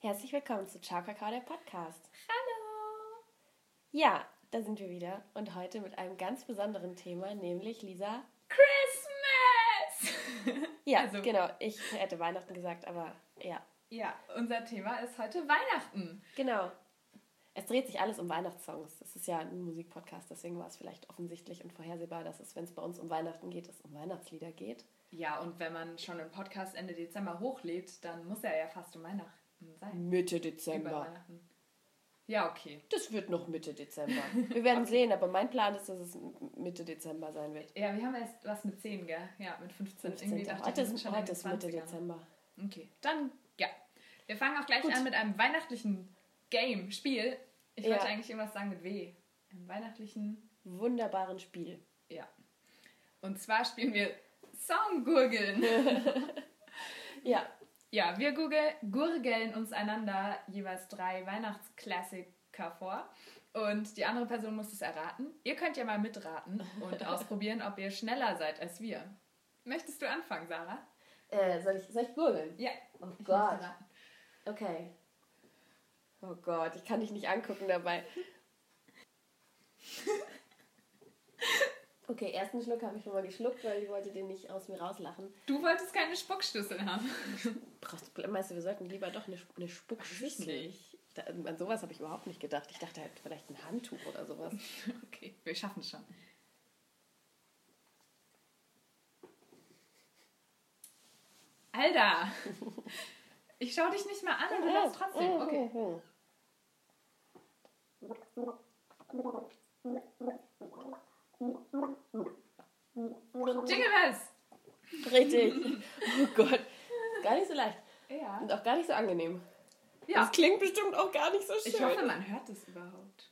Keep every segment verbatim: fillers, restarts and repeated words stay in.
Herzlich willkommen zu Ciao Kakao, der Podcast. Hallo! Ja, da sind wir wieder und heute mit einem ganz besonderen Thema, nämlich Lisa... Christmas! Ja, also, genau, ich hätte Weihnachten gesagt, aber ja. Ja, unser Thema ist heute Weihnachten. Genau. Es dreht sich alles um Weihnachtssongs. Das ist ja ein Musikpodcast, deswegen war es vielleicht offensichtlich und vorhersehbar, dass es, wenn es bei uns um Weihnachten geht, es um Weihnachtslieder geht. Ja, und wenn man schon einen Podcast Ende Dezember hochlädt, dann muss er ja fast um Weihnachten sein. Mitte Dezember. Über Weihnachten. Ja, okay. Das wird noch Mitte Dezember. Wir werden okay. sehen, aber mein Plan ist, dass es Mitte Dezember sein wird. Ja, wir haben erst was mit zehn, gell? Ja, mit fünfzehn. fünfzehn. Irgendwie dachte heute ich, ist, heute ist Mitte Dezember. Okay, dann, ja. Wir fangen auch gleich Gut. an mit einem weihnachtlichen Game, Spiel. Ich wollte ja. eigentlich irgendwas sagen mit W. Einem weihnachtlichen... wunderbaren Spiel. Ja. Und zwar spielen wir Songgurgeln. Ja. Ja, wir gurgel, gurgeln uns einander jeweils drei Weihnachtsklassiker vor. Und die andere Person muss es erraten. Ihr könnt ja mal mitraten und ausprobieren, ob ihr schneller seid als wir. Möchtest du anfangen, Sarah? Äh, soll ich, soll ich gurgeln? Ja. Oh Gott. Okay. Oh Gott, ich kann dich nicht angucken dabei. Okay, ersten Schluck habe ich schon mal geschluckt, weil ich wollte den nicht aus mir rauslachen. Du wolltest keine Spuckschüssel haben. Brauchst du, meinst du, wir sollten lieber doch eine, eine Spuckschüssel? Da, an sowas habe ich überhaupt nicht gedacht. Ich dachte halt vielleicht ein Handtuch oder sowas. Okay, wir schaffen es schon. Alter! Ich schau dich nicht mal an und du machst trotzdem. Okay. Jingle Bells! Richtig. Oh Gott. Gar nicht so leicht. Ja. Und auch gar nicht so angenehm. Ja. Das klingt bestimmt auch gar nicht so schön. Ich hoffe, man hört das überhaupt.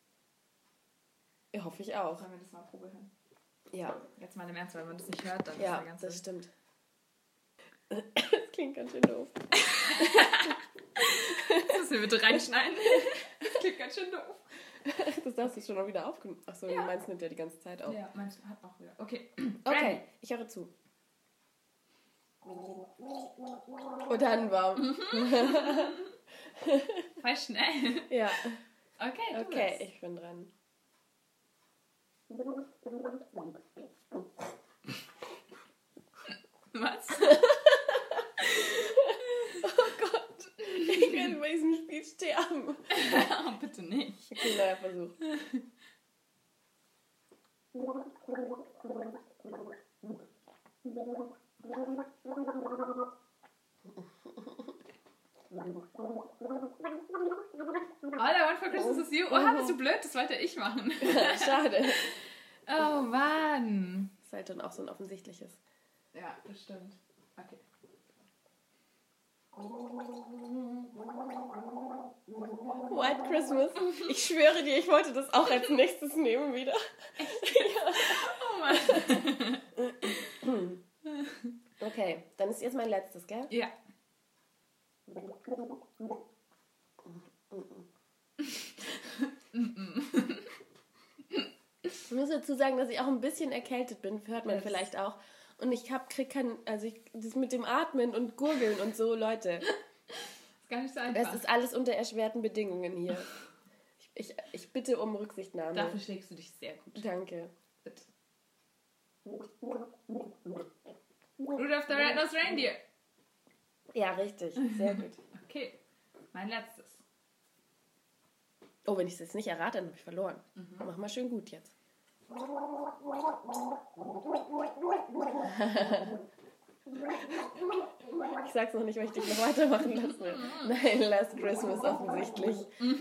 Ja, hoffe ich auch. Sollen wir das mal Probe hören? Ja. Jetzt mal im Ernst, wenn man das nicht hört, dann ja, ist der ganze... das stimmt. Das klingt ganz schön doof. Das müssen wir bitte reinschneiden. Das klingt ganz schön doof. Das darfst du schon mal wieder aufgenommen. Achso, ja. meins nimmt ja die ganze Zeit auf. Ja, meins hat auch wieder. Okay. Okay, ich höre zu. Und dann war. Voll schnell. Ja. Okay, du Okay, bist. ich bin dran. Was? Oh Gott, ich werde bei diesem Spiel sterben. Oh, bitte nicht. Okay, neuer Versuch. All I want for Christmas is you. Oh, bist du blöd? Das wollte ich machen. Schade. Oh, Mann. Das ist halt dann auch so ein offensichtliches. Ja, das stimmt. Okay. White Christmas. Ich schwöre dir, ich wollte das auch als nächstes nehmen wieder. Ja. Oh Mann. Okay, dann ist jetzt mein letztes, gell? Ja. Ich muss dazu sagen, dass ich auch ein bisschen erkältet bin, hört man das vielleicht auch. Und ich hab, krieg kein, also ich, das mit dem Atmen und Gurgeln und so, Leute. Das ist gar nicht so einfach. Das ist alles unter erschwerten Bedingungen hier. Ich, ich, ich bitte um Rücksichtnahme. Dafür schlägst du dich sehr gut. Danke. Bitte. Rudolph the Red-Nosed Reindeer. Ja, richtig. Sehr gut. Okay, mein letztes. Oh, wenn ich es jetzt nicht errate, dann habe ich verloren. Mhm. Mach mal schön gut jetzt. Ich sag's noch nicht, weil ich dich noch weitermachen lasse. Nein, Last Christmas offensichtlich.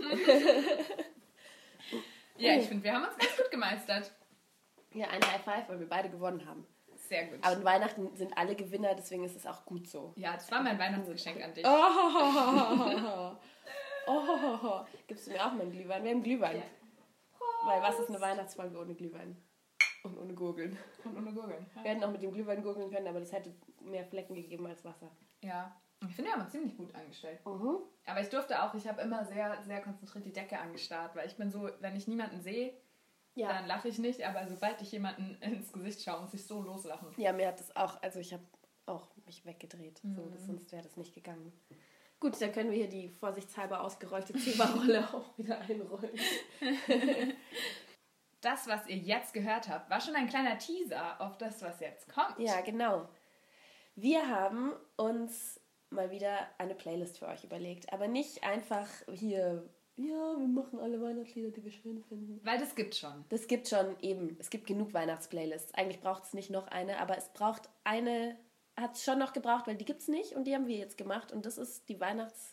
Ja, ich finde, wir haben uns ganz gut gemeistert. Ja, ein High Five, weil wir beide gewonnen haben. Sehr gut. Aber in Weihnachten sind alle Gewinner, deswegen ist es auch gut so. Ja, das war mein Weihnachtsgeschenk an dich. Oh, oh, gibst du mir auch mal einen Glühwein? Wir haben Glühwein. Ja. Weil was ist eine Weihnachtsfolge ohne Glühwein? Und ohne Gurgeln. Und ohne Gurgeln. Ja. Wir hätten auch mit dem Glühwein gurgeln können, aber das hätte mehr Flecken gegeben als Wasser. Ja, ich finde, wir haben uns ziemlich gut angestellt. Mhm. Aber ich durfte auch, ich habe immer sehr, sehr konzentriert die Decke angestarrt, weil ich bin so, wenn ich niemanden sehe, ja. dann lache ich nicht, aber sobald ich jemanden ins Gesicht schaue, muss ich so loslachen. Ja, mir hat das auch, also ich habe auch mich weggedreht, Mhm. so, das, sonst wäre das nicht gegangen. Gut, dann können wir hier die vorsichtshalber ausgerollte Zebra-Rolle auch wieder einrollen. Das, was ihr jetzt gehört habt, war schon ein kleiner Teaser auf das, was jetzt kommt. Ja, genau. Wir haben uns mal wieder eine Playlist für euch überlegt. Aber nicht einfach hier, ja, wir machen alle Weihnachtslieder, die wir schön finden. Weil das gibt schon. Das gibt schon eben. Es gibt genug Weihnachtsplaylists. Eigentlich braucht es nicht noch eine, aber es braucht eine, hat es schon noch gebraucht, weil die gibt es nicht und die haben wir jetzt gemacht. Und das ist die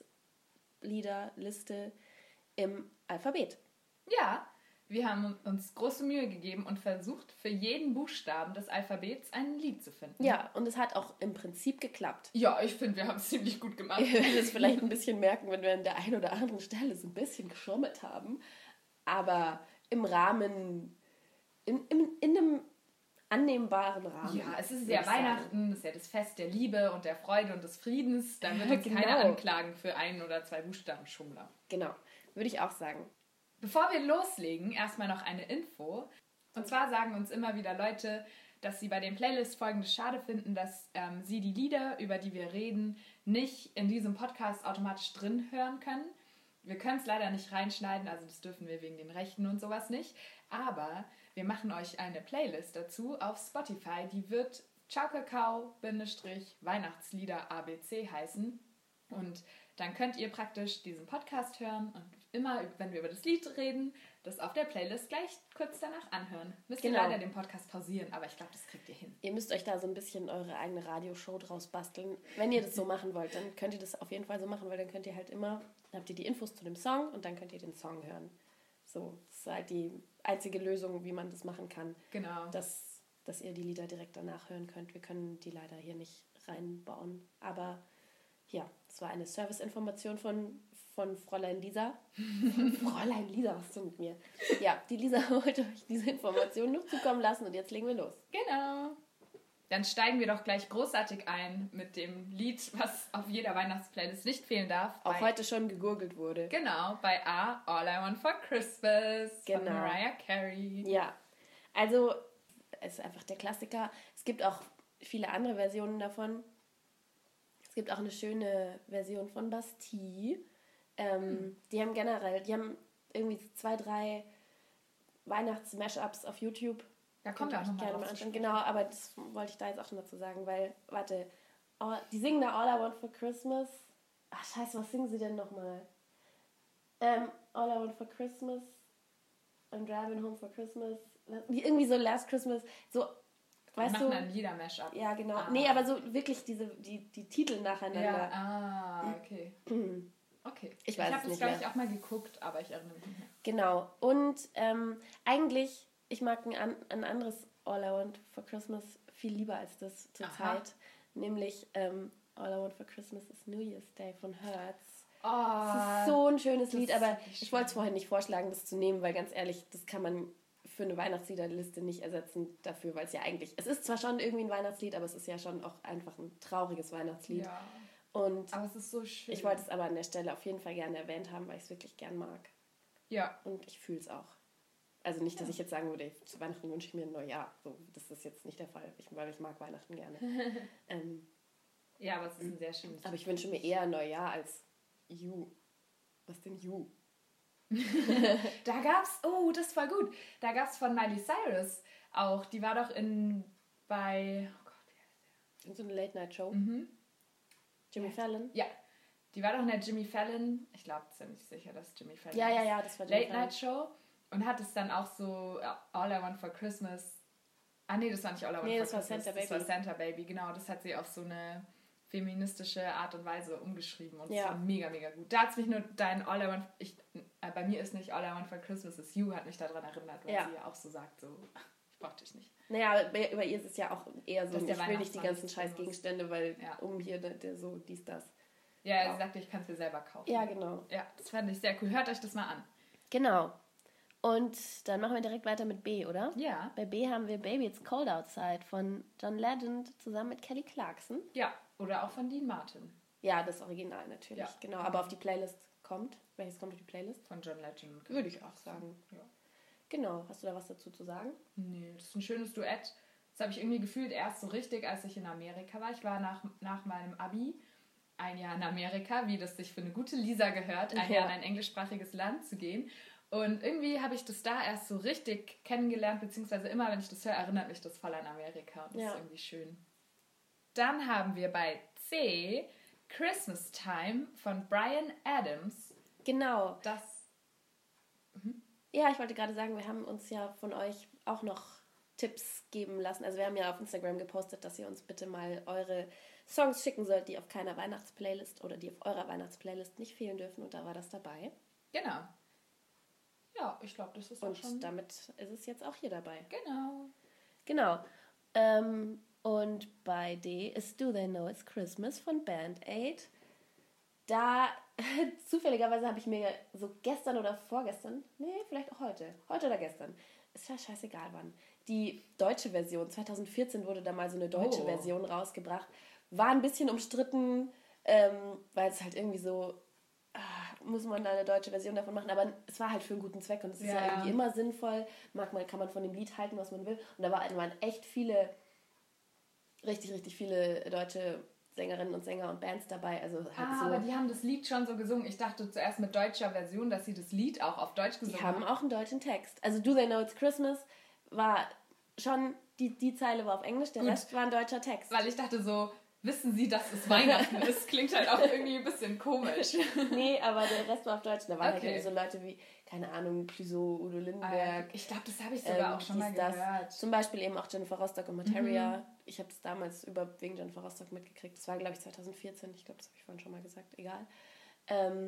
Weihnachtsliederliste im Alphabet. Ja, wir haben uns große Mühe gegeben und versucht, für jeden Buchstaben des Alphabets ein Lied zu finden. Ja, und es hat auch im Prinzip geklappt. Ja, ich finde, wir haben es ziemlich gut gemacht. Ihr werdet es vielleicht ein bisschen merken, wenn wir an der einen oder anderen Stelle so ein bisschen geschummelt haben. Aber im Rahmen, in, in, in einem annehmbaren Rahmen. Ja, es ist ja Weihnachten, es ist ja das Fest der Liebe und der Freude und des Friedens. Da wird uns Genau. keiner anklagen für ein oder zwei Buchstabenschummler. Genau, würde ich auch sagen. Bevor wir loslegen, erstmal noch eine Info. Und zwar sagen uns immer wieder Leute, dass sie bei den Playlists Folgendes schade finden, dass ähm, sie die Lieder, über die wir reden, nicht in diesem Podcast automatisch drin hören können. Wir können es leider nicht reinschneiden, also das dürfen wir wegen den Rechten und sowas nicht. Aber wir machen euch eine Playlist dazu auf Spotify, die wird Ciao Kakao Weihnachtslieder A B C heißen. Und dann könnt ihr praktisch diesen Podcast hören und immer, wenn wir über das Lied reden, das auf der Playlist gleich kurz danach anhören. Müsst Genau. ihr leider den Podcast pausieren, aber ich glaube, das kriegt ihr hin. Ihr müsst euch da so ein bisschen eure eigene Radioshow draus basteln. Wenn ihr das so machen wollt, dann könnt ihr das auf jeden Fall so machen, weil dann könnt ihr halt immer, dann habt ihr die Infos zu dem Song und dann könnt ihr den Song hören. So, das ist halt die einzige Lösung, wie man das machen kann. Genau. Dass, dass ihr die Lieder direkt danach hören könnt. Wir können die leider hier nicht reinbauen. Aber ja, das war eine Serviceinformation von, von Fräulein Lisa. Fräulein Lisa, was ist denn mit mir? Ja, die Lisa wollte euch diese Information noch zukommen lassen und jetzt legen wir los. Genau. Dann steigen wir doch gleich großartig ein mit dem Lied, was auf jeder Weihnachtsplaylist nicht fehlen darf. Auch heute schon gegurgelt wurde. Genau, bei A, All I Want for Christmas Genau. von Mariah Carey. Ja, also es ist einfach der Klassiker. Es gibt auch viele andere Versionen davon. Es gibt auch eine schöne Version von Bastille. Ähm, hm. Die haben generell, die haben irgendwie so zwei, drei Weihnachts-Mashups auf YouTube. Da kommt auch noch gerne mal mal drauf anschauen. Genau, aber das wollte ich da jetzt auch schon dazu sagen, weil, warte, all, die singen da All I Want for Christmas. Ach, scheiße, was singen sie denn nochmal? Ähm, All I Want for Christmas, I'm Driving Home for Christmas. Wie irgendwie so Last Christmas, so, weißt machen du? dann Lieder-Mashup. Ja, genau. Ah. Nee, aber so wirklich diese, die, die Titel nacheinander. Ja, ah, okay. Okay. Ich weiß ich es habe das, nicht glaube mehr. ich, auch mal geguckt, aber ich erinnere mich nicht mehr. Genau. Und ähm, eigentlich, ich mag ein, an- ein anderes All I Want for Christmas viel lieber als das zur Aha. Zeit. Nämlich ähm, All I Want for Christmas is New Year's Day von Hertz. Oh, Das ist so ein schönes das Lied, ist aber wirklich ich wollte es schön. vorhin nicht vorschlagen, das zu nehmen, weil ganz ehrlich, das kann man für eine Weihnachtsliederliste nicht ersetzen dafür, weil es ja eigentlich, es ist zwar schon irgendwie ein Weihnachtslied, aber es ist ja schon auch einfach ein trauriges Weihnachtslied. Ja. Und Aber es ist so schön. ich wollte es aber an der Stelle auf jeden Fall gerne erwähnt haben, weil ich es wirklich gern mag. Ja. Und ich fühle es auch. Also nicht, dass Ja. ich jetzt sagen würde, zu Weihnachten wünsche ich mir ein Neujahr. So, das ist jetzt nicht der Fall, ich, weil ich mag Weihnachten gerne. ähm, Ja, aber es ist ein sehr schönes aber ich wünsche mir eher ein Neujahr als You. Was denn You? Da gab's, oh, das ist voll gut. Da gab's von Miley Cyrus auch. Die war doch in bei, oh Gott, wie heißt In so eine Late-Night-Show. der? Mhm. Jimmy Fallon. Ja, die war doch in der Jimmy Fallon, ich glaube ziemlich sicher, dass Jimmy Fallon Ja, ja, ist. ja, das war Jimmy Late Fallon. Night Show und hat es dann auch so uh, All I Want for Christmas. Ah nee, das war nicht All I Want Nee, for das war Christmas. Santa Das war Baby. Santa Baby, genau. Das hat sie auf so eine feministische Art und Weise umgeschrieben und Ja. das war mega, mega gut. Da hat mich nur dein All I Want, ich, äh, bei mir ist nicht All I Want for Christmas is You, hat mich daran erinnert, weil Ja. sie ja auch so sagt, so, ich brauch dich nicht. Naja, aber bei, bei ihr ist es ja auch eher so, Dass der ich will nicht die Weihnachtsmann ganzen nicht drin scheiß Gegenstände, weil Ja. um hier der, der so dies, das. Ja, Ja. sie sagte, ich kann es mir selber kaufen. Ja, genau. Ja, das fand ich sehr cool. Hört euch das mal an. Genau. Und dann machen wir direkt weiter mit B, oder? Ja. Bei B haben wir Baby It's Cold Outside von John Legend zusammen mit Kelly Clarkson. Ja, oder auch von Dean Martin. Ja, das Original natürlich, Ja. genau. Aber auf die Playlist kommt. Welches kommt auf die Playlist? Von John Legend. Würde ich auch sagen. Ja. Genau. Hast du da was dazu zu sagen? Nee, das ist ein schönes Duett. Das habe ich irgendwie gefühlt erst so richtig, als ich in Amerika war. Ich war nach, nach meinem Abi ein Jahr in Amerika, wie das sich für eine gute Lisa gehört, ein Ja. Jahr in ein englischsprachiges Land zu gehen. Und irgendwie habe ich das da erst so richtig kennengelernt, beziehungsweise immer, wenn ich das höre, erinnert mich das voll an Amerika. Und das Ja. ist irgendwie schön. Dann haben wir bei C Christmas Time von Bryan Adams. Genau. Das Ja, ich wollte gerade sagen, wir haben uns ja von euch auch noch Tipps geben lassen. Also wir haben ja auf Instagram gepostet, dass ihr uns bitte mal eure Songs schicken sollt, die auf keiner Weihnachtsplaylist oder die auf eurer Weihnachtsplaylist nicht fehlen dürfen. Und da war das dabei. Genau. Ja, ich glaube, das ist auch Und schon... damit ist es jetzt auch hier dabei. Genau. Genau. Ähm, und bei D ist Do They Know It's Christmas von Band Aid. Da, zufälligerweise habe ich mir so gestern oder vorgestern, nee, vielleicht auch heute, heute oder gestern, ist ja scheißegal wann, die deutsche Version, zwanzig vierzehn wurde da mal so eine deutsche Oh. Version rausgebracht, war ein bisschen umstritten, ähm, weil es halt irgendwie so, ah, muss man da eine deutsche Version davon machen, aber es war halt für einen guten Zweck und es ist Ja, ja ja. irgendwie immer sinnvoll, mag man, kann man von dem Lied halten, was man will, und da waren waren echt viele, richtig, richtig viele deutsche Sängerinnen und Sänger und Bands dabei, also halt Ah, so. aber die haben das Lied schon so gesungen. Ich dachte zuerst mit deutscher Version, dass sie das Lied auch auf Deutsch gesungen Die haben auch einen deutschen Text. Also Do They Know It's Christmas war schon, die, die Zeile war auf Englisch, der Gut. Rest war ein deutscher Text. Weil ich dachte so, wissen Sie, dass es Weihnachten ist? Klingt halt auch irgendwie ein bisschen komisch. Nee, aber der Rest war auf Deutsch. Da waren halt Okay. irgendwie so Leute wie, keine Ahnung, Clouseau, Udo Lindenberg. Ich glaube, das habe ich sogar ähm, auch schon mal dies, das. gehört. Zum Beispiel eben auch Jennifer Rostock und Materia. Ich habe es damals über, wegen Jennifer Rostock mitgekriegt. Das war, glaube ich, zwanzig vierzehn. Ich glaube, das habe ich vorhin schon mal gesagt. Egal. Ähm,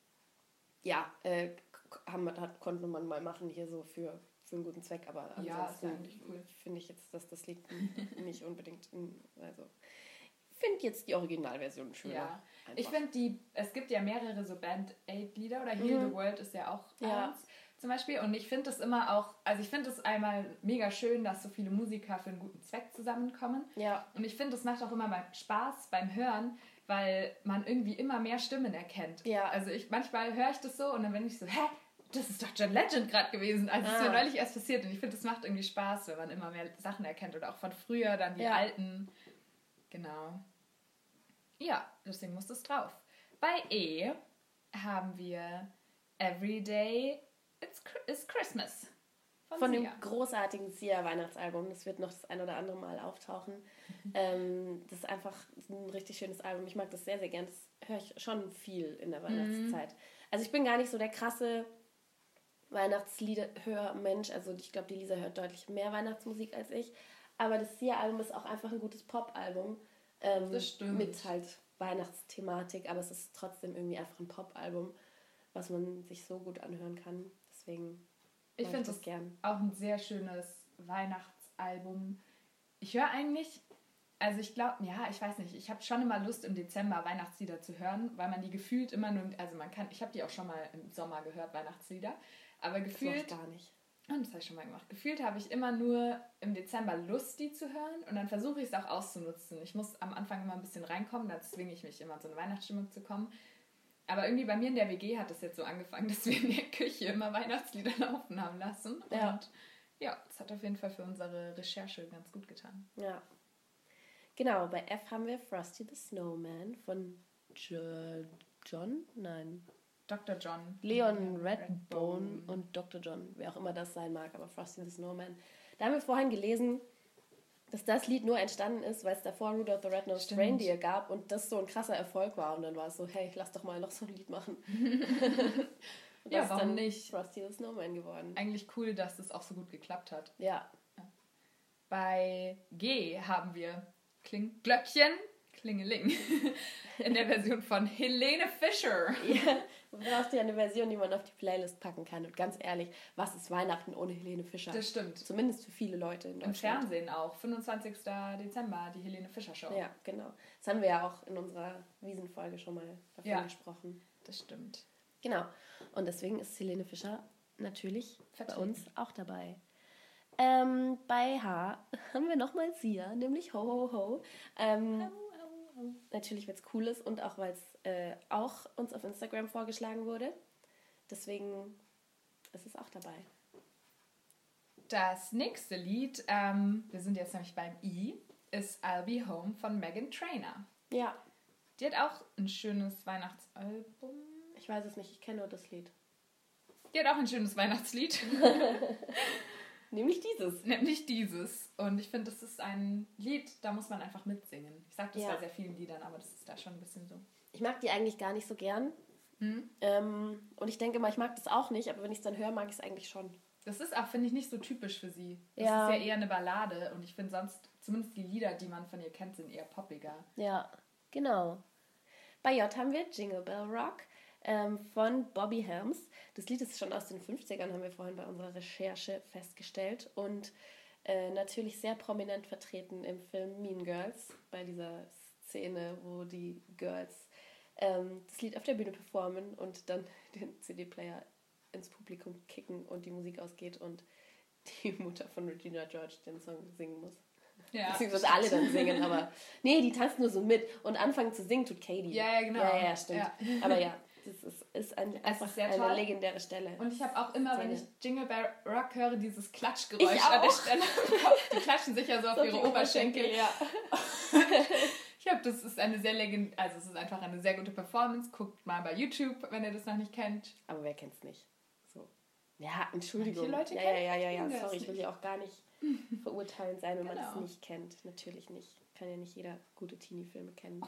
ja, äh, haben, hat, konnte man mal machen hier so für, für einen guten Zweck. Aber Ja, ist ansonsten ja eigentlich cool. finde ich jetzt, dass das Lied nicht unbedingt... Also, finde jetzt die Originalversion schöner. Ja, Einfach. ich finde die, es gibt ja mehrere so Band-Aid-Lieder oder Heal Mhm. the World ist ja auch Ja. eins zum Beispiel und ich finde das immer auch, also ich finde es einmal mega schön, dass so viele Musiker für einen guten Zweck zusammenkommen Ja, und ich finde, es macht auch immer beim Spaß beim Hören, weil man irgendwie immer mehr Stimmen erkennt. Ja. Also ich, manchmal höre ich das so und dann bin ich so, hä? Das ist doch John Legend gerade gewesen. Also es ist Ah. mir neulich erst passiert und ich finde, das macht irgendwie Spaß, wenn man immer mehr Sachen erkennt oder auch von früher dann die Ja. alten. Genau. Ja, deswegen muss das drauf. Bei E haben wir Everyday It's is Christmas von, von dem Sia. großartigen Sia-Weihnachtsalbum. Das wird noch das ein oder andere Mal auftauchen. ähm, das ist einfach ein richtig schönes Album. Ich mag das sehr, sehr gern. Das höre ich schon viel in der Weihnachtszeit. Also ich bin gar nicht so der krasse Weihnachtslieder-Hör-Mensch. Also ich glaube, die Lisa hört deutlich mehr Weihnachtsmusik als ich. Aber das Sia-Album ist auch einfach ein gutes Pop-Album. Ähm, Das stimmt. Mit halt Weihnachtsthematik. Aber es ist trotzdem irgendwie einfach ein Pop-Album, was man sich so gut anhören kann. Deswegen Ich mag finde das das gern. auch ein sehr schönes Weihnachtsalbum. Ich höre eigentlich, also ich glaube, ja, ich weiß nicht, ich habe schon immer Lust im Dezember Weihnachtslieder zu hören, weil man die gefühlt immer nur, also man kann, ich habe die auch schon mal im Sommer gehört, Weihnachtslieder, aber Das mache ich gefühlt, gar nicht. und das habe ich schon mal gemacht, gefühlt habe ich immer nur im Dezember Lust, die zu hören und dann versuche ich es auch auszunutzen. Ich muss am Anfang immer ein bisschen reinkommen, dann zwinge ich mich immer in so eine Weihnachtsstimmung zu kommen. Aber irgendwie bei mir in der W G hat es jetzt so angefangen, dass wir in der Küche immer Weihnachtslieder laufen haben lassen. Ja. Und ja, das hat auf jeden Fall für unsere Recherche ganz gut getan. Ja. Genau, bei F haben wir Frosty the Snowman von jo- John? Nein. Doktor John. Leon Redbone und Doktor John, wer auch immer das sein mag, aber Frosty the Snowman. Da haben wir vorhin gelesen, dass das Lied nur entstanden ist, weil es davor Rudolph the Red-Nosed Stimmt. Reindeer gab und das so ein krasser Erfolg war. Und dann war es so, hey, lass doch mal noch so ein Lied machen. Und Ja, das ist warum dann nicht? Frosty the Snowman geworden. Eigentlich cool, dass das auch so gut geklappt hat. Ja. Bei G haben wir Kling Glöckchen, Klingeling. In der Version von Helene Fischer. Ja, du brauchst ja eine Version, die man auf die Playlist packen kann. Und ganz ehrlich, was ist Weihnachten ohne Helene Fischer? Das stimmt. Zumindest für viele Leute in Im Deutschland. Fernsehen auch. fünfundzwanzigster Dezember, die Helene Fischer Show. Ja, genau. Das haben wir ja auch in unserer Wiesenfolge schon mal davon Ja. gesprochen. Das stimmt. Genau. Und deswegen ist Helene Fischer natürlich Vertreten. bei uns auch dabei. Ähm, bei H haben wir nochmal Sia, nämlich Ho Ho Ho. Ähm, natürlich, weil es cool ist und auch weil es äh, auch uns auf Instagram vorgeschlagen wurde. Deswegen ist es auch dabei. Das nächste Lied, ähm, wir sind jetzt nämlich beim I, ist I'll Be Home von Meghan Trainor. Ja, Die hat auch ein schönes Weihnachtsalbum. Ich weiß es nicht, ich kenne nur das Lied. Die hat auch ein schönes Weihnachtslied. Nämlich dieses. Nämlich dieses. Und ich finde, das ist ein Lied, da muss man einfach mitsingen. Ich sage das Ja. bei sehr vielen Liedern, aber das ist da schon ein bisschen so. Ich mag die eigentlich gar nicht so gern. Hm? Ähm, und ich denke mal, ich mag das auch nicht, aber wenn ich es dann höre, mag ich es eigentlich schon. Das ist auch, finde ich, nicht so typisch für sie. Das Ja. ist ja eher eine Ballade und ich finde sonst, zumindest die Lieder, die man von ihr kennt, sind eher poppiger. Ja, genau. Bei J haben wir Jingle Bell Rock ähm, von Bobby Helms. Das Lied ist schon aus den fünfzigern, haben wir vorhin bei unserer Recherche festgestellt. Und äh, natürlich sehr prominent vertreten im Film Mean Girls, bei dieser Szene, wo die Girls ähm, das Lied auf der Bühne performen und dann den C D-Player ins Publikum kicken und die Musik ausgeht und die Mutter von Regina George den Song singen muss. Ja. Beziehungsweise alle dann singen, aber nee, die tanzt nur so mit und anfangen zu singen tut Katie. Ja, ja, genau. Ja, ja, stimmt. Ja. Aber ja, das ist, ist ein, einfach ist sehr eine toll. legendäre Stelle. Und ich habe auch immer, Szene. wenn ich Jingle Bell Rock höre, dieses Klatschgeräusch Ich an der auch. Stelle im Kopf. Die klatschen sich ja so auf So ihre die Oberschenkel. ja. Ich glaube, das ist eine sehr legend, also es ist einfach eine sehr gute Performance. Guckt mal bei YouTube, wenn ihr das noch nicht kennt. Aber wer kennt's nicht? So. Ja, Entschuldigung. Manche Leute ja, ja, kennen- ja, ja, ja. kennen das Sorry, ich will nicht. ja auch gar nicht verurteilend sein, wenn man Genau. das nicht kennt. Natürlich nicht. Kann ja nicht jeder gute Teenie-Filme kennen.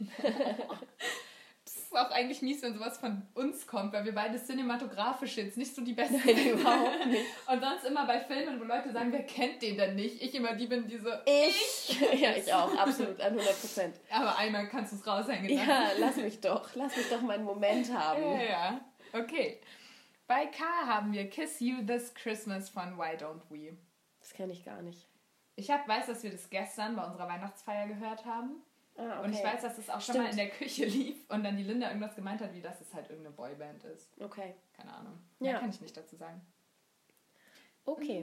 Das ist auch eigentlich mies, wenn sowas von uns kommt, weil wir beide cinematografisch jetzt nicht so die Besten Nein, überhaupt nicht. Und sonst immer bei Filmen, wo Leute sagen, wer kennt den denn nicht? Ich immer die bin, die so, Ich? Ja, ich auch. Absolut. An hundert Prozent. aber einmal kannst du es raushängen lassen. Ja, lass mich doch. Lass mich doch meinen Moment haben. Ja, ja. Okay. Bei K haben wir Kiss You This Christmas von Why Don't We. Das kenne ich gar nicht. Ich hab, weiß, dass wir das gestern bei unserer Weihnachtsfeier gehört haben. Ah, okay. Und ich weiß, dass es auch schon Stimmt. mal in der Küche lief und dann die Linda irgendwas gemeint hat, wie dass es halt irgendeine Boyband ist. Okay. Keine Ahnung. Ja. Mehr kann ich nicht dazu sagen. Okay.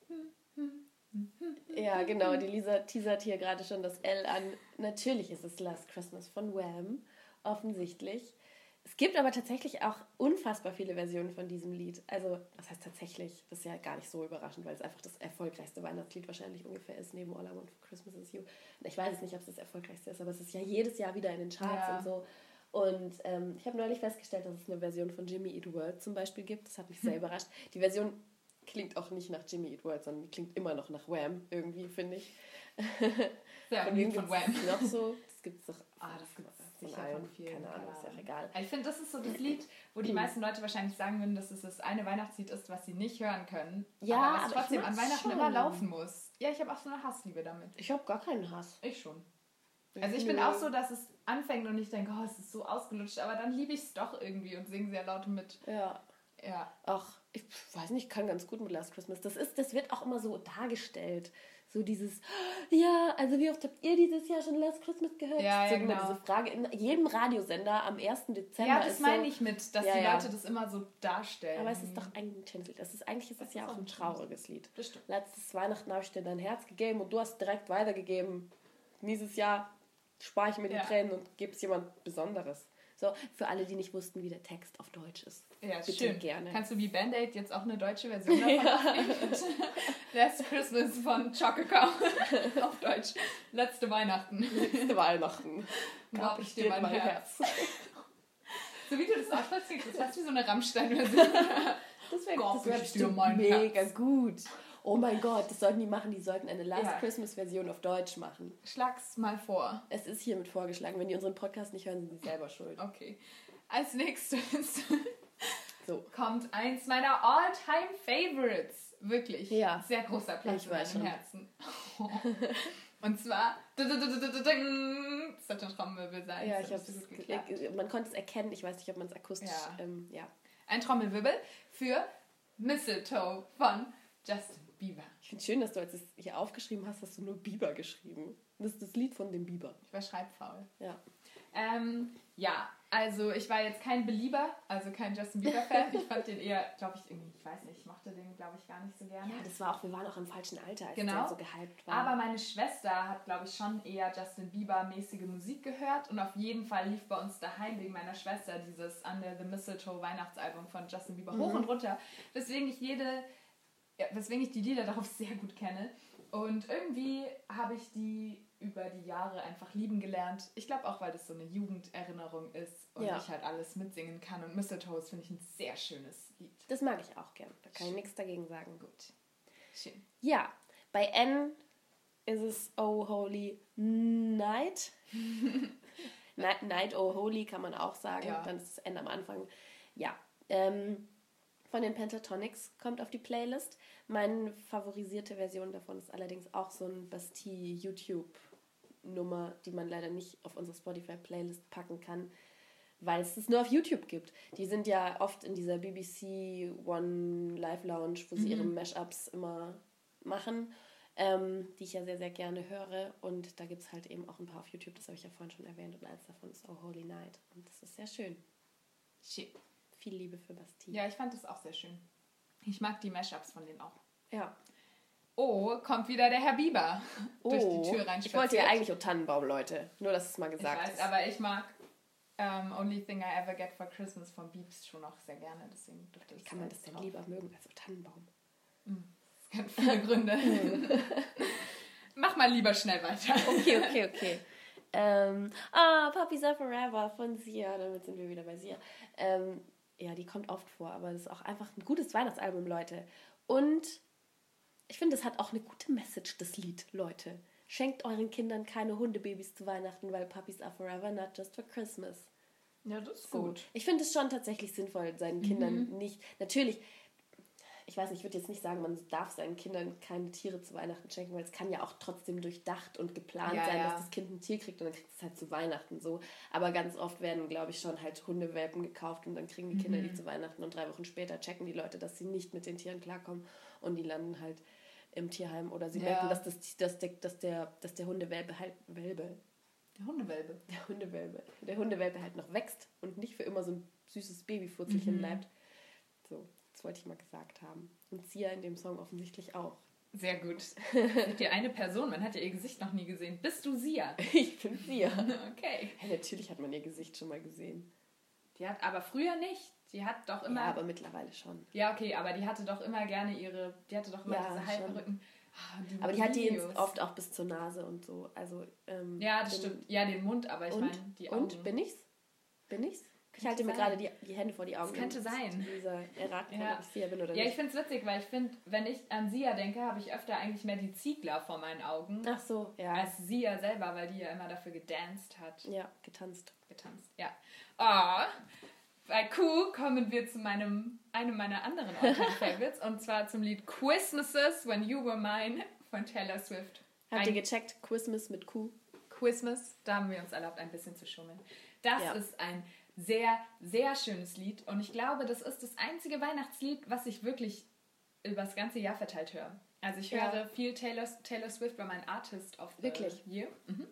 Ja, genau. Die Lisa teasert hier gerade schon das L an. Natürlich ist es Last Christmas von Wham. Offensichtlich. Es gibt aber tatsächlich auch unfassbar viele Versionen von diesem Lied. Also, was heißt tatsächlich? Das ist ja gar nicht so überraschend, weil es einfach das erfolgreichste Weihnachtslied wahrscheinlich ungefähr ist, neben All I Want for Christmas Is You. Und ich weiß es nicht, ob es das erfolgreichste ist, aber es ist ja jedes Jahr wieder in den Charts Ja. und so. Und ähm, ich habe neulich festgestellt, dass es eine Version von Jimmy Eat World zum Beispiel gibt. Das hat mich sehr überrascht. Die Version klingt auch nicht nach Jimmy Eat World, sondern die klingt immer noch nach Wham irgendwie, finde ich. Ja, Von ein wem Lied von gibt's Wham. noch so? Das gibt es doch. Ah, das gibt's von sicher allen. von vielen. Keine Ahnung, ist ja auch egal. Ich finde, das ist so das Lied, wo die meisten Leute wahrscheinlich sagen würden, dass es das eine Weihnachtslied ist, was sie nicht hören können. Ja, aber was aber ich trotzdem an mag's Weihnachten schon. immer laufen muss. Ja, ich habe auch so eine Hassliebe damit. Ich habe gar keinen Hass. Ich schon. Also ich bin Nö. auch so, dass es anfängt und ich denke, oh, es ist so ausgelutscht, aber dann liebe ich es doch irgendwie und singe sehr laut mit. Ja. Ja. Ach, ich weiß nicht, ich kann ganz gut mit Last Christmas. Das ist, das wird auch immer so dargestellt. So dieses, ja, also wie oft habt ihr dieses Jahr schon Last Christmas gehört? Ja, ja, so immer genau. diese Frage in jedem Radiosender am ersten Dezember. Ja, das ist meine so, ich mit, dass Ja, die ja. Leute das immer so darstellen. Aber es ist doch eigentlich ein schönes Lied. Das ist, eigentlich ist es Das ja ist auch auch ein ein schönes trauriges Lied. Das stimmt. Letztes Weihnachten habe ich dir dein Herz gegeben und du hast direkt weitergegeben. Dieses Jahr spare ich mir die Ja. Tränen und gebe es jemand Besonderes. So, für alle, die nicht wussten, wie der Text auf Deutsch ist. Ja, Bitte schön. gerne. Kannst du wie Band-Aid jetzt auch eine deutsche Version davon aufnehmen? Last Christmas von Chococao auf Deutsch. Letzte Weihnachten. Letzte Weihnachten. Gab ich dir mein Herz. So wie du das aussprichst, klingt das fast wie so eine Rammstein-Version. Das wäre Gab das wär ich dir bestimmt mein mega Herz. gut. Oh mein Gott, das sollten die machen. Die sollten eine Last Ja. Christmas-Version auf Deutsch machen. Schlag's mal vor. Es ist hiermit vorgeschlagen. Wenn die unseren Podcast nicht hören, sind sie selber schuld. Okay. Als nächstes So. kommt eins meiner All-Time-Favorites. Wirklich. Ja. Sehr großer Platz Ich in weiß meinem schon. Herzen. Und zwar... Das sollte ein Trommelwirbel sein. Ja, Das ich hat hab's, so gut geklappt. ge- man konnte es erkennen. Ich weiß nicht, ob man es akustisch... Ja. Ähm, ja. Ein Trommelwirbel für Mistletoe von Justin Bieber. Ich finde schön, dass du, als du es hier aufgeschrieben hast, hast du nur Bieber geschrieben. Das ist das Lied von dem Bieber. Ich war schreibfaul. Ja. Ähm, ja, also ich war jetzt kein Belieber, also kein Justin Bieber-Fan. Ich fand den eher, glaube ich, irgendwie, ich weiß nicht, ich mochte den, glaube ich, gar nicht so gerne. Ja, das war auch, wir waren auch im falschen Alter, als Genau. der so gehypt war. Aber meine Schwester hat, glaube ich, schon eher Justin Bieber-mäßige Musik gehört und auf jeden Fall lief bei uns daheim wegen meiner Schwester dieses Under the Mistletoe Weihnachtsalbum von Justin Bieber Mhm. hoch und runter, weswegen ich jede, ja, weswegen ich die Lieder darauf sehr gut kenne. Und irgendwie habe ich die über die Jahre einfach lieben gelernt. Ich glaube auch, weil das so eine Jugenderinnerung ist und ja. ich halt alles mitsingen kann. Und Mistletoe ist, finde ich, ein sehr schönes Lied. Das mag ich auch gern. Da kann ich nichts dagegen sagen. Gut. Schön. Ja, bei N ist es Oh Holy Night. Night, Night Oh Holy kann man auch sagen. Ja. Dann ist das N am Anfang. Ja, ähm, von den Pentatonics kommt auf die Playlist. Meine favorisierte Version davon ist allerdings auch so ein Bastille-YouTube-Nummer, die man leider nicht auf unsere Spotify-Playlist packen kann, weil es es nur auf YouTube gibt. Die sind ja oft in dieser B B C One Live Lounge, wo sie mhm. ihre Mashups immer machen, ähm, die ich ja sehr, sehr gerne höre. Und da gibt es halt eben auch ein paar auf YouTube, das habe ich ja vorhin schon erwähnt. Und eins davon ist Oh Holy Night. Und das ist sehr schön. Schön. Viel Liebe für Bastille. Ja, ich fand das auch sehr schön. Ich mag die Mashups von denen auch. Ja. Oh, kommt wieder der Herr Bieber oh, durch die Tür rein. Ich wollte ja eigentlich O Tannenbaum, Leute. Nur, dass es mal gesagt ich weiß, ist. Aber ich mag um, Only Thing I Ever Get for Christmas von Biebs schon auch sehr gerne. Deswegen dürfte Wie kann man das denn drauf. lieber mögen als O Tannenbaum? Es gibt viele Gründe. Mach mal lieber schnell weiter. Okay, okay, okay. Ähm, ah, Puppies Are Forever von Sia. Damit sind wir wieder bei Sia. Ähm, ja, die kommt oft vor, aber das ist auch einfach ein gutes Weihnachtsalbum, Leute. Und ich finde, es hat auch eine gute Message, das Lied, Leute. Schenkt euren Kindern keine Hundebabys zu Weihnachten, weil Puppies are forever, not just for Christmas. Ja, das ist so. gut. Ich finde es schon tatsächlich sinnvoll, seinen Kindern mhm. nicht... Natürlich, ich weiß nicht, ich würde jetzt nicht sagen, man darf seinen Kindern keine Tiere zu Weihnachten schenken, weil es kann ja auch trotzdem durchdacht und geplant ja, sein, ja. dass das Kind ein Tier kriegt und dann kriegt es halt zu Weihnachten so. Aber ganz oft werden, glaube ich, schon halt Hundewelpen gekauft und dann kriegen die Kinder mhm. die zu Weihnachten und drei Wochen später checken die Leute, dass sie nicht mit den Tieren klarkommen und die landen halt im Tierheim oder sie ja. merken, dass, das, dass, der, dass, der, dass der Hundewelpe halt Welpe, der Hundewelpe der Hundewelpe der Hundewelpe halt noch wächst und nicht für immer so ein süßes Babyfurzelchen mhm. bleibt. So, das wollte ich mal gesagt haben. Und Sia in dem Song offensichtlich auch. Sehr gut. Seht ihr eine Person? Man hat ja ihr Gesicht noch nie gesehen. Bist du Sia? Ich bin Sia. Okay. Ja, natürlich hat man ihr Gesicht schon mal gesehen. Die hat aber früher nicht. Die hat doch immer... Ja, aber mittlerweile schon. Ja, okay, aber die hatte doch immer gerne ihre... Die hatte doch immer ja, diese Halbrücken. Ah, die aber die hat die oft auch bis zur Nase und so. Also, ähm, ja, das den, stimmt. Ja, den Mund, aber ich meine die Augen. Und? Bin ich's? Bin ich's? Ich halte mir gerade die, die Hände vor die Augen. Das könnte sein. Dieser erraten kann, ja. ob ich Sia bin oder ja, nicht. ich finde es witzig, weil ich finde, wenn ich an Sia denke, habe ich öfter eigentlich mehr die Ziegler vor meinen Augen. Ach so, ja. Als Sia selber, weil die ja immer dafür gedanced hat. Ja, getanzt. Getanzt, ja. Oh, bei Q kommen wir zu meinem, einem meiner anderen All-Time-Favorites und zwar zum Lied Christmases When You Were Mine von Taylor Swift. Habt ihr gecheckt? Christmas mit Q? Christmas, da haben wir uns erlaubt, ein bisschen zu schummeln. Das ja. ist ein sehr, sehr schönes Lied und ich glaube, das ist das einzige Weihnachtslied, was ich wirklich über das ganze Jahr verteilt höre. Also ich höre ja. viel Taylor, Taylor Swift, war mein Artist of the wirklich? Year. Mhm.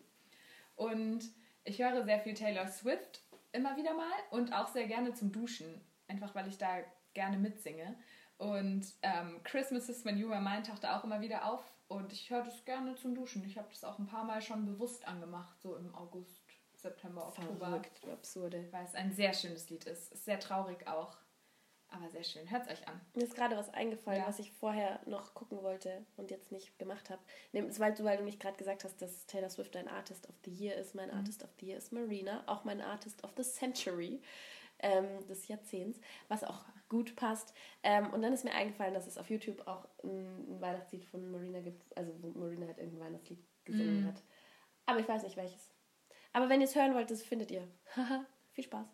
Und ich höre sehr viel Taylor Swift immer wieder mal und auch sehr gerne zum Duschen, einfach weil ich da gerne mitsinge. Und ähm, Christmases When You Were Mine tauchte auch immer wieder auf und ich höre das gerne zum Duschen. Ich habe das auch ein paar Mal schon bewusst angemacht, so im August, September, Oktober. Verrückt, absurde. Weil es ein sehr schönes Lied ist. Ist sehr traurig auch, aber sehr schön. Hört's euch an. Mir ist gerade was eingefallen, ja. was ich vorher noch gucken wollte und jetzt nicht gemacht habe. Weil du, weil du mich gerade gesagt hast, dass Taylor Swift dein Artist of the Year ist. Mein mhm. Artist of the Year ist Marina, auch mein Artist of the Century ähm, des Jahrzehnts, was auch gut passt. Ähm, und dann ist mir eingefallen, dass es auf YouTube auch ein, ein Weihnachtslied von Marina gibt, also wo Marina halt irgendein Weihnachtslied gesungen mhm. hat. Aber ich weiß nicht welches. Aber wenn ihr es hören wollt, das findet ihr. Haha, viel Spaß.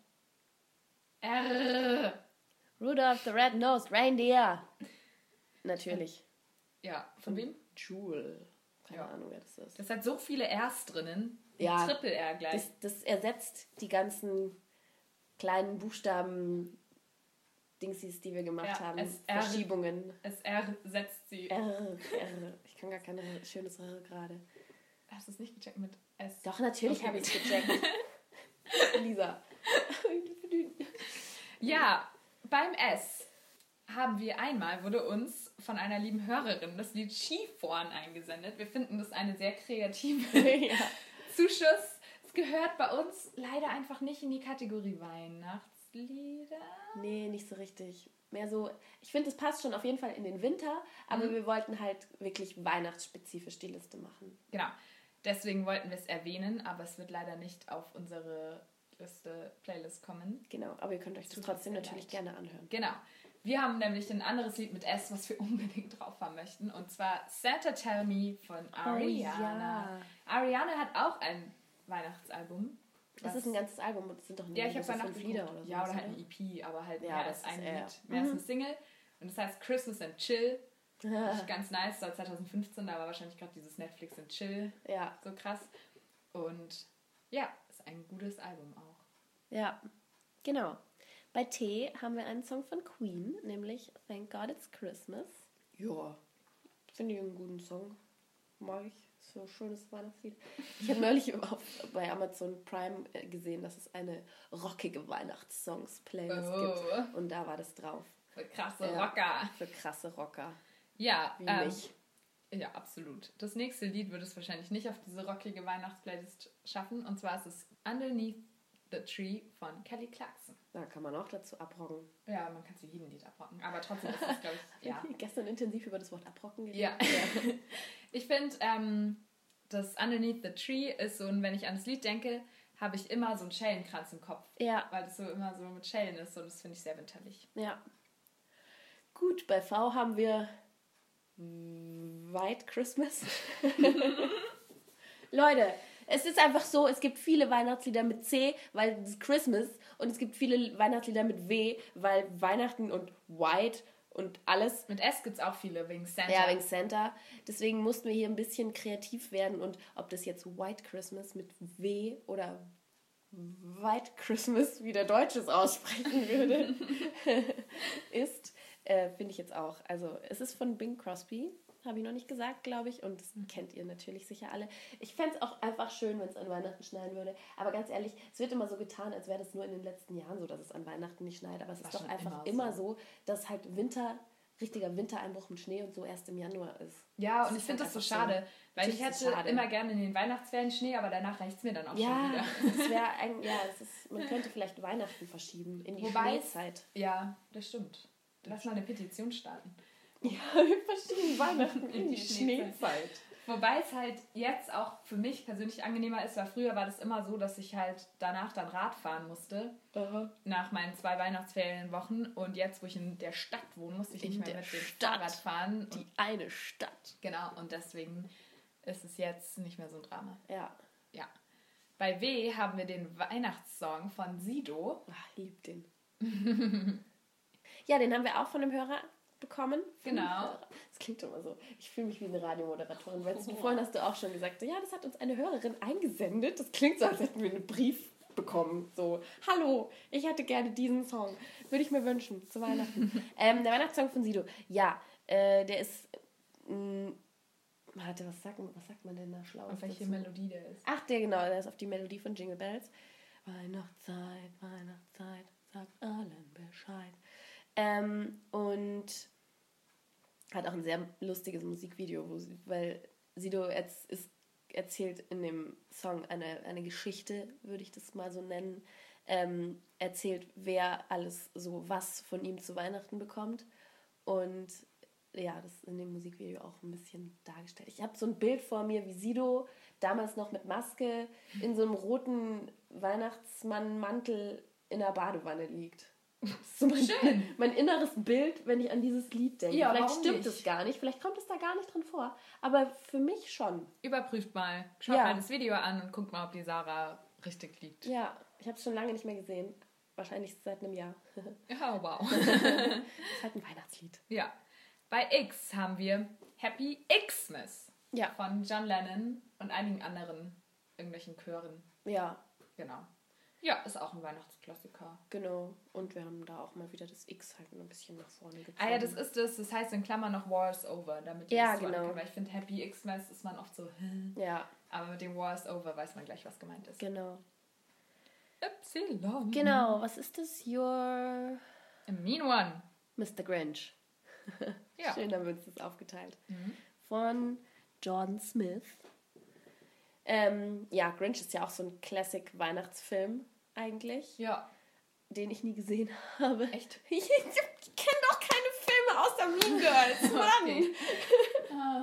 R. Rudolph the Red-Nosed Reindeer. Natürlich. Ja, von, von wem? Jewel. Keine ja. Ahnung, wer das ist. Das hat so viele R's drinnen. Ja. Triple R gleich. Das, das ersetzt die ganzen kleinen Buchstaben Dingsies, die wir gemacht ja, haben. S R, Verschiebungen. S R setzt sie. R, R. Ich kann gar keine schönes R gerade. Hast du es nicht gecheckt mit S? Doch, natürlich okay. habe ich es gecheckt. Lisa. Ja, beim S haben wir einmal, wurde uns von einer lieben Hörerin das Lied Skifahren eingesendet. Wir finden das eine sehr kreative ja. Zuschuss. Es gehört bei uns leider einfach nicht in die Kategorie Weihnachtslieder. Nee, nicht so richtig. Mehr so, ich finde, es passt schon auf jeden Fall in den Winter, aber mhm. wir wollten halt wirklich weihnachtsspezifisch die Liste machen. Genau. Deswegen wollten wir es erwähnen, aber es wird leider nicht auf unsere Liste Playlist kommen. Genau, aber ihr könnt euch das trotzdem natürlich leid. gerne anhören. Genau. Wir haben nämlich ein anderes Lied mit S, was wir unbedingt drauf haben möchten. Und zwar Santa Tell Me von Ariana. Oh, ja. Ariana hat auch ein Weihnachtsalbum. Das ist ein ganzes Album und es sind doch nur ja, ich so fünf Lieder oder so. Ja, oder halt ein E P, aber halt ja, mehr als ein Lied. Mehr mhm. als eine Single. Und das heißt Christmas and Chill. Nicht ganz nice, seit zwanzig fünfzehn, da war wahrscheinlich gerade dieses Netflix and Chill ja. so krass. Und ja, ist ein gutes Album auch. Ja, genau. Bei T haben wir einen Song von Queen, nämlich Thank God It's Christmas. Ja. Finde ich einen guten Song. Mag ich. So ein schönes Weihnachtslied. Ich habe neulich auf, bei Amazon Prime gesehen, dass es eine rockige Weihnachtssongs-Playlist oh. gibt. Und da war das drauf. Für krasse ja, Rocker. Für krasse Rocker. Ja, wie ähm, mich. Ja, absolut. Das nächste Lied würde es wahrscheinlich nicht auf diese rockige Weihnachtsplaylist schaffen. Und zwar ist es Underneath the Tree von Kelly Clarkson. Da kann man auch dazu abrocken. Ja, man kann zu jedem Lied abrocken. Aber trotzdem ist es, glaube ich, ja. Gestern intensiv über das Wort abrocken geredet. Ja. ja. Ich finde, ähm, das Underneath the Tree ist so, und wenn ich an das Lied denke, habe ich immer so einen Schellenkranz im Kopf. Ja. Weil das so immer so mit Schellen ist und das finde ich sehr winterlich. Ja. Gut, bei V haben wir White Christmas. Leute, es ist einfach so, es gibt viele Weihnachtslieder mit C, weil es Christmas, und es gibt viele Weihnachtslieder mit W, weil Weihnachten und White und alles. Mit S gibt es auch viele, wegen Santa. Ja, wegen Santa. Deswegen mussten wir hier ein bisschen kreativ werden, und ob das jetzt White Christmas mit W oder White Christmas, wie der Deutsche es aussprechen würde, ist, äh, finde ich jetzt auch. Also es ist von Bing Crosby, habe ich noch nicht gesagt, glaube ich, und das kennt ihr natürlich sicher alle. Ich fände es auch einfach schön, wenn es an Weihnachten schneien würde, aber ganz ehrlich, es wird immer so getan, als wäre das nur in den letzten Jahren so, dass es an Weihnachten nicht schneit, aber es ist doch einfach immer so. immer so, dass halt Winter, richtiger Wintereinbruch mit Schnee und so erst im Januar ist. Ja, und ich finde das so schade, weil ich hätte schade. immer gerne in den Weihnachtsferien Schnee, aber danach reicht es mir dann auch ja, schon wieder. Das wäre ein, ja, das ist, man könnte vielleicht Weihnachten verschieben, in die Wobei, Schneezeit. Ja, das stimmt. Lass mal eine Petition starten. Ja, wir verschieben Weihnachten in, in die, die Schneezeit. Schneezeit. Wobei es halt jetzt auch für mich persönlich angenehmer ist, weil früher war das immer so, dass ich halt danach dann Rad fahren musste. Uh-huh. Nach meinen zwei Weihnachtsferienwochen. Und jetzt, wo ich in der Stadt wohne, musste ich in nicht mehr mit dem Stadt. Fahrrad fahren. Die eine Stadt. Genau, und deswegen ist es jetzt nicht mehr so ein Drama. Ja. Ja. Bei W haben wir den Weihnachtssong von Sido. Ach, lieb den. Ja, den haben wir auch von einem Hörer bekommen. Genau. Das klingt immer so. Ich fühle mich wie eine Radiomoderatorin. Weißt du, vorhin hast du auch schon gesagt, so, ja, das hat uns eine Hörerin eingesendet. Das klingt so, als hätten wir einen Brief bekommen. So, hallo, ich hätte gerne diesen Song. Würde ich mir wünschen, zu Weihnachten. ähm, der Weihnachtssong von Sido. Ja, äh, der ist... Mh, warte, was sagt, was sagt man denn da schlau? Auf welche Melodie der ist? Ach, der genau, der ist auf die Melodie von Jingle Bells. Weihnachtszeit, Weihnachtszeit, sagt allen Bescheid. Ähm, und hat auch ein sehr lustiges Musikvideo, wo sie, weil Sido erz, ist, erzählt in dem Song eine, eine Geschichte, würde ich das mal so nennen, ähm, erzählt, wer alles so was von ihm zu Weihnachten bekommt, und ja, das ist in dem Musikvideo auch ein bisschen dargestellt. Ich habe so ein Bild vor mir, wie Sido damals noch mit Maske in so einem roten Weihnachtsmann-Mantel in der Badewanne liegt. So mein, Schön. mein inneres Bild, wenn ich an dieses Lied denke. Ja, vielleicht stimmt nicht? es gar nicht, vielleicht kommt es da gar nicht drin vor. Aber für mich schon. Überprüft mal. Schaut ja. mal das Video an und guckt mal, ob die Sarah richtig liegt. Ja, ich habe es schon lange nicht mehr gesehen. Wahrscheinlich seit einem Jahr. Ja, wow. Das ist halt ein Weihnachtslied. Ja. Bei X haben wir Happy Xmas ja. von John Lennon und einigen anderen irgendwelchen Chören. Ja. Genau. Ja, ist auch ein Weihnachtsklassiker. Genau. Und wir haben da auch mal wieder das X halt ein bisschen nach vorne gezogen. Ah ja, das ist das. Das heißt in Klammern noch War is Over, damit ich ja, das so genau. ankenne. Weil ich finde, Happy Xmas ist man oft so, Hä? Ja. Aber mit dem War is Over weiß man gleich, was gemeint ist. Genau. Y. Genau. Was ist das? Your... A mean one. Mister Grinch. Ja. Schön, dann wird es aufgeteilt. Mhm. Von Jordan Smith. Ähm, ja, Grinch ist ja auch so ein Classic-Weihnachtsfilm eigentlich. Ja. Den ich nie gesehen habe. Echt? Ich, ich, ich kenne doch keine Filme außer Mean Girls, Mann! Okay.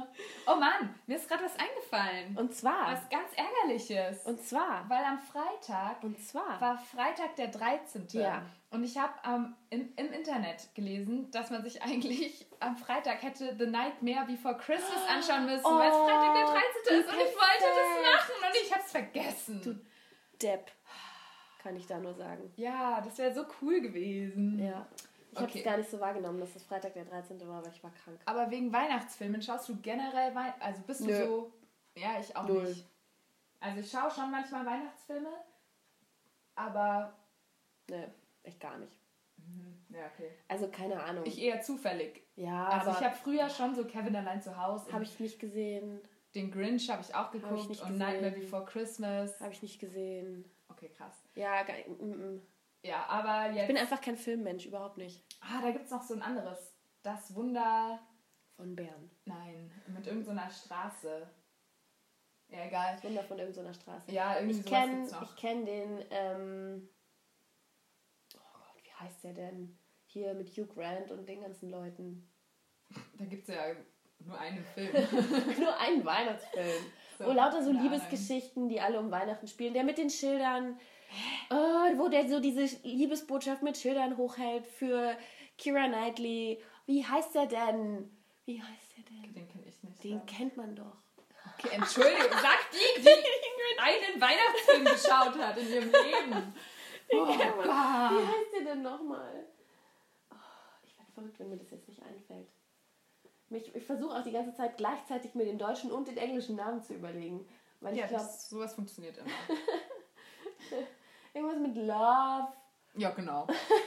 Oh Mann, mir ist gerade was eingefallen. Und zwar? Was ganz Ärgerliches. Und zwar? Weil am Freitag Und zwar? war Freitag der dreizehnte. Ja. Und ich habe ähm, im, im Internet gelesen, dass man sich eigentlich am Freitag hätte The Nightmare Before Christmas anschauen müssen, Oh, weil es Freitag der dreizehnte ist und ich wollte perfekt. das machen und ich habe es vergessen. Du Depp. Kann ich da nur sagen. Ja, das wäre so cool gewesen. Ja. Ich habe Okay. es gar nicht so wahrgenommen, dass es Freitag der dreizehnte war, weil ich war krank. Aber wegen Weihnachtsfilmen schaust du generell, Wei also bist du Nö. so... Ja, ich auch Null. nicht. Also ich schaue schon manchmal Weihnachtsfilme, aber... Nee, echt gar nicht. Ja, okay. Also keine Ahnung. Ich eher zufällig. ja, Also aber ich habe früher schon so Kevin allein zu Hause. habe ich nicht gesehen. Den Grinch habe ich auch ich geguckt nicht und gesehen. Nightmare Before Christmas. Habe ich nicht gesehen. Okay, krass. Ja, gar, mm, mm. Ja, aber jetzt... Ich bin einfach kein Filmmensch, überhaupt nicht. Ah, da gibt es noch so ein anderes. Das Wunder... Von Bern. Nein, mit irgendeiner Straße. Ja, egal. Das Wunder von irgendeiner Straße. Ja, irgendwie Ich sowas kenne gibt's noch. ich kenn den, ähm, oh Gott, wie heißt der denn? Hier mit Hugh Grant und den ganzen Leuten. Da gibt es ja nur einen Film. Nur einen Weihnachtsfilm. So, wo lauter so keine Ahnung. Liebesgeschichten, die alle um Weihnachten spielen. Der mit den Schildern, oh, wo der so diese Liebesbotschaft mit Schildern hochhält für Keira Knightley. Wie heißt der denn? Wie heißt der denn? Den kenne ich nicht. Den glaub ich. kennt man doch. Okay, Entschuldigung, sag die, die einen Weihnachtsfilm geschaut hat in ihrem Leben. Oh Wie Gott. heißt der denn nochmal? Oh, ich werde verrückt, wenn mir das jetzt nicht einfällt. Ich, ich versuche auch die ganze Zeit gleichzeitig mir den deutschen und den englischen Namen zu überlegen. Weil Ja, ich glaube, das, sowas funktioniert immer. irgendwas mit Love. Ja, genau.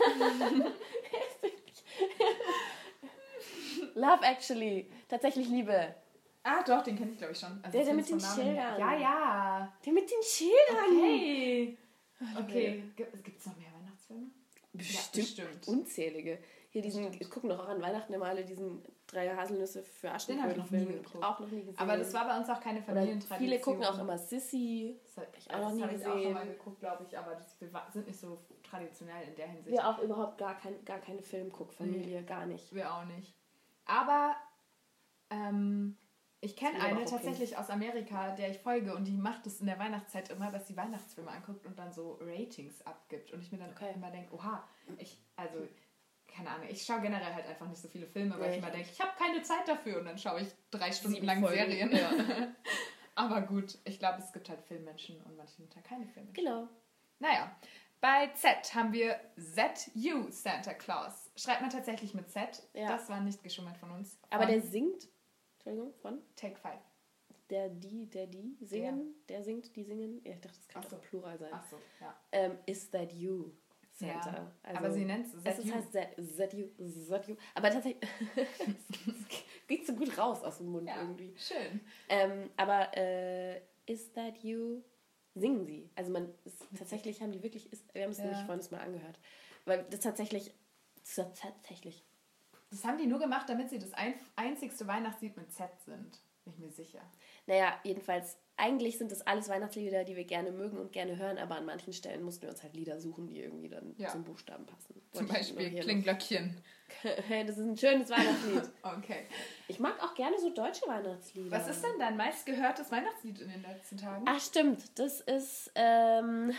Love Actually. Tatsächlich Liebe. Ah, doch, den kenne ich, glaube ich, schon. Also Der, der mit zumindest den vom Namen her. Schildern. Ja, ja. Der mit den Schildern. Okay. Okay. Gibt es noch mehr Weihnachtsfilme? Bestimmt. Ja, bestimmt. Unzählige. Hier diesen, Bestimmt. ich gucke noch auch an Weihnachten immer alle diesen drei Haselnüsse für Den habe ich noch nie Aschenbrödel-Film. geguckt. Auch noch nie gesehen. Aber das war bei uns auch keine Oder Familientradition. viele gucken auch immer Sissy. Das habe ich auch noch das nie habe ich auch schon gesehen. mal geguckt, glaube ich, aber das, wir wa- sind nicht so traditionell in der Hinsicht. Wir auch überhaupt gar, kein, gar keine Filmguckfamilie, gar nicht. Wir auch nicht. Aber ähm, ich kenne Das ist aber eine auch okay. tatsächlich aus Amerika, der ich folge und die macht es in der Weihnachtszeit immer, dass sie Weihnachtsfilme anguckt und dann so Ratings abgibt. Und ich mir dann Okay. immer denke, oha, ich, also, keine Ahnung, ich schaue generell halt einfach nicht so viele Filme, weil Nee, ich immer ich denke, ich habe keine Zeit dafür und dann schaue ich drei Stunden Sieben lang Folgen, Serien. ja. Aber gut, ich glaube, es gibt halt Filmmenschen und manche sind halt keine Filmmenschen. Genau. Naja, bei Z haben wir Z U Santa Claus. Schreibt man tatsächlich mit Z. Ja. Das war nicht geschummelt von uns. Aber Von der singt, Entschuldigung, von? Take Five. Der, die, der, die singen, der singt, die singen. Ja, ich dachte, das kann Ach so. auch Plural sein. Ach so, ja. Ähm, is that you, Santa? Ja, Also, aber sie nennt es es Z ist U. heißt that, that you, that you. Aber tatsächlich, es geht so gut raus aus dem Mund Ja, irgendwie. schön. Ähm, aber äh, is that you singen sie. Also man ist, tatsächlich haben die wirklich, ist, wir haben es Ja. nämlich vorhin mal angehört. Weil das tatsächlich, das tatsächlich. Das haben die nur gemacht, damit sie das ein, einzigste Weihnachtslied mit Z sind. Bin ich mir sicher. Naja, jedenfalls, eigentlich sind das alles Weihnachtslieder, die wir gerne mögen und gerne hören, aber an manchen Stellen mussten wir uns halt Lieder suchen, die irgendwie dann Ja. zum Buchstaben passen. Zum Wollte ich nur Beispiel hier Klingglöckchen. noch- Hey, das ist ein schönes Weihnachtslied. Okay. Ich mag auch gerne so deutsche Weihnachtslieder. Was ist denn dein meistgehörtes Weihnachtslied in den letzten Tagen? Ach, stimmt. Das ist, ähm...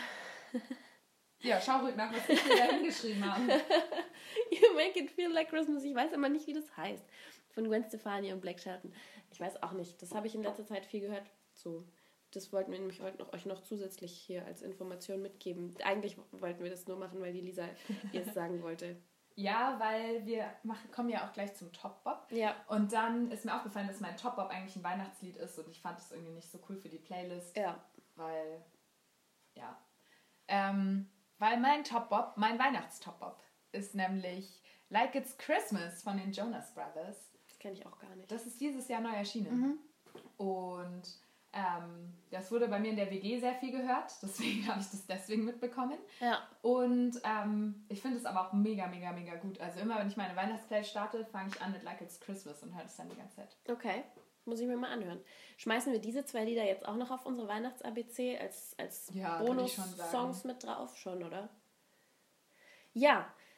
Ja, schau ruhig nach, was ich mir da hingeschrieben habe. You Make It Feel Like Christmas. Ich weiß immer nicht, wie das heißt. Von Gwen Stefani und Black Shelton. Ich weiß auch nicht. Das habe ich in letzter Zeit viel gehört. So, das wollten wir nämlich heute noch, euch noch zusätzlich hier als Information mitgeben. Eigentlich wollten wir das nur machen, weil die Lisa ihr es sagen wollte. Ja, weil wir machen, kommen ja auch gleich zum Top-Bop. Ja. Und dann ist mir aufgefallen, dass mein Top-Bop eigentlich ein Weihnachtslied ist und ich fand es irgendwie nicht so cool für die Playlist, Ja. weil, ja, ähm, weil mein Top-Bop, mein Weihnachts-Top-Bop ist nämlich Like It's Christmas von den Jonas Brothers. Das kenne ich auch gar nicht. Das ist dieses Jahr neu erschienen. Mhm. Und ähm, das wurde bei mir in der W G sehr viel gehört, deswegen habe ich das deswegen mitbekommen. Ja. Und ähm, ich finde es aber auch mega, mega, mega gut. Also immer, wenn ich meine Weihnachtsplay starte, fange ich an mit Like It's Christmas und höre es dann die ganze Zeit. Okay. Muss ich mir mal anhören. Schmeißen wir diese zwei Lieder jetzt auch noch auf unsere Weihnachts-A B C als, als Ja, würde ich schon Bonus-Songs sagen. mit drauf? Schon, oder? Ja,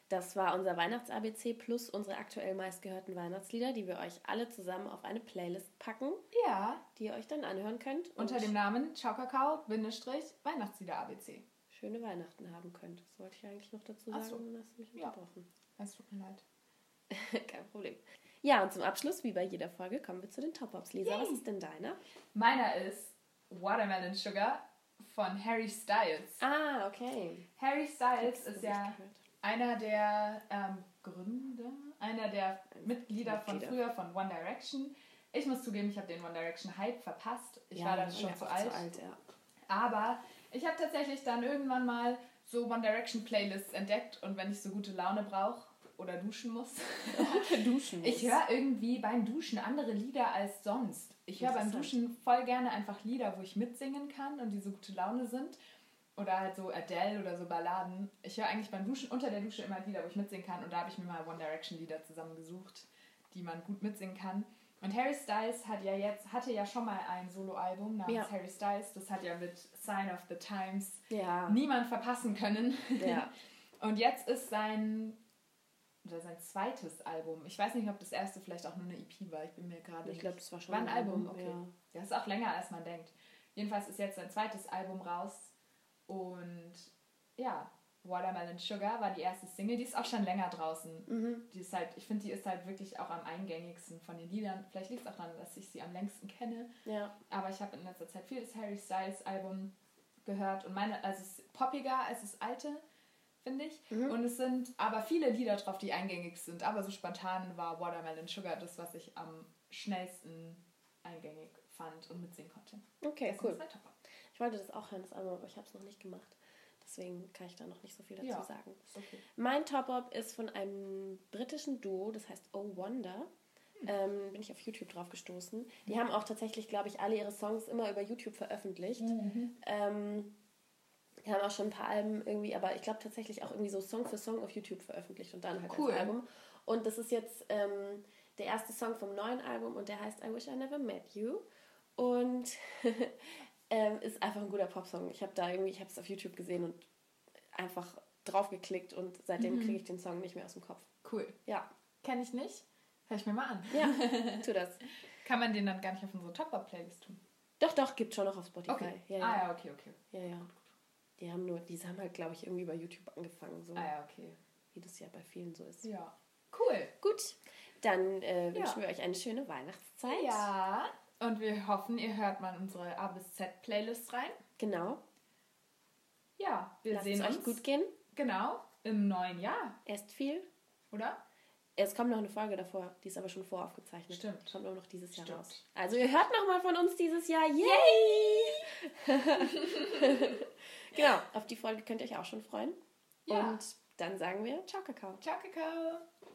Das war unser Weihnachts-A B C plus unsere aktuell meistgehörten Weihnachtslieder, die wir euch alle zusammen auf eine Playlist packen, Ja. die ihr euch dann anhören könnt. Und Unter dem Namen Ciao Kakao, Bindestrich, Weihnachtslieder A B C. schöne Weihnachten haben könnt. Das wollte ich eigentlich noch dazu sagen, Ach so. dann hast du mich Ja. unterbrochen. Es tut mir leid. Kein Problem. Ja, und zum Abschluss, wie bei jeder Folge, kommen wir zu den Top-Ups. Lisa, Yay. was ist denn deiner? Meiner ist Watermelon Sugar von Harry Styles. Ah, okay. Harry Styles Das ist hab ja ich gehört. einer der ähm, Gründer, einer der Mitglieder von Mitglieder. früher von One Direction. Ich muss zugeben, ich habe den One Direction Hype verpasst. Ich war dann schon ja, zu auch alt. Zu alt ja. Aber ich habe tatsächlich dann irgendwann mal so One Direction Playlists entdeckt und wenn ich so gute Laune brauche oder duschen muss, Duschen. ich höre irgendwie beim Duschen andere Lieder als sonst. Ich höre beim Interessant. Duschen voll gerne einfach Lieder, wo ich mitsingen kann und die so gute Laune sind. Oder halt so Adele oder so Balladen. Ich höre eigentlich beim Duschen unter der Dusche immer Lieder, wo ich mitsingen kann. Und da habe ich mir mal One Direction Lieder zusammengesucht, die man gut mitsingen kann. Und Harry Styles hat ja jetzt, hatte ja schon mal ein Soloalbum namens Ja. Harry Styles. Das hat ja mit Sign of the Times Ja. niemand verpassen können. Ja. Und jetzt ist sein, oder sein zweites Album. Ich weiß nicht, ob das erste vielleicht auch nur eine E P war. Ich bin mir gerade Ich nicht. glaube, das war schon War ein Album, okay. Ja. Das ist auch länger, als man denkt. Jedenfalls ist jetzt sein zweites Album raus. Und ja, Watermelon Sugar war die erste Single. Die ist auch schon länger draußen. Mhm. Die ist halt, ich finde, die ist halt wirklich auch am eingängigsten von den Liedern. Vielleicht liegt es auch daran, dass ich sie am längsten kenne. Ja. Aber ich habe in letzter Zeit viel das Harry Styles Album gehört. Und meine, also es ist poppiger als das alte, finde ich. Mhm. Und es sind aber viele Lieder drauf, die eingängig sind. Aber so spontan war Watermelon Sugar das, was ich am schnellsten eingängig fand und mitsingen konnte. Okay, Das cool. ist mein Top-Up. Ich wollte das auch hören, das Album, aber ich habe es noch nicht gemacht. Deswegen kann ich da noch nicht so viel dazu Ja. sagen. Ist okay. Mein Top-Up ist von einem britischen Duo, das heißt Oh Wonder. Hm. Ähm, bin ich auf YouTube drauf gestoßen. Die haben auch tatsächlich, glaube ich, alle ihre Songs immer über YouTube veröffentlicht. Mhm. Ähm, die haben auch schon ein paar Alben irgendwie, aber ich glaube tatsächlich auch irgendwie so Song für Song auf YouTube veröffentlicht und dann halt Cool. als Album. Und das ist jetzt ähm, der erste Song vom neuen Album und der heißt I Wish I Never Met You. Und ähm, ist einfach ein guter Popsong. Ich habe da irgendwie, ich habe es auf YouTube gesehen und einfach draufgeklickt und seitdem Mhm. kriege ich den Song nicht mehr aus dem Kopf. Cool. Ja, Kenn ich nicht. Hör ich mir mal an. ja, tu das. Kann man den dann gar nicht auf unsere Top-Up-Playlist tun? Doch, doch, gibt schon noch auf Spotify. Okay. Ja, ja. Ah ja, okay, okay. ja, ja. Die haben nur, die haben halt, glaube ich, irgendwie bei YouTube angefangen, so Ah ja, okay. wie das ja bei vielen so ist. Ja. Cool. Gut, dann äh, wünschen Ja. wir euch eine schöne Weihnachtszeit. Ja. Und wir hoffen, ihr hört mal in unsere A bis Z Playlist rein. Genau. Ja, wir Lasst sehen es uns euch gut gehen. genau im neuen Jahr, Esst viel. oder? Es kommt noch eine Folge davor, die ist aber schon voraufgezeichnet. Stimmt. Kommt auch noch dieses Jahr Stimmt. raus. Also ihr hört noch mal von uns dieses Jahr. Yay! Genau, auf die Folge könnt ihr euch auch schon freuen. Ja. Und dann sagen wir Ciao, Kakao. Ciao, Kakao.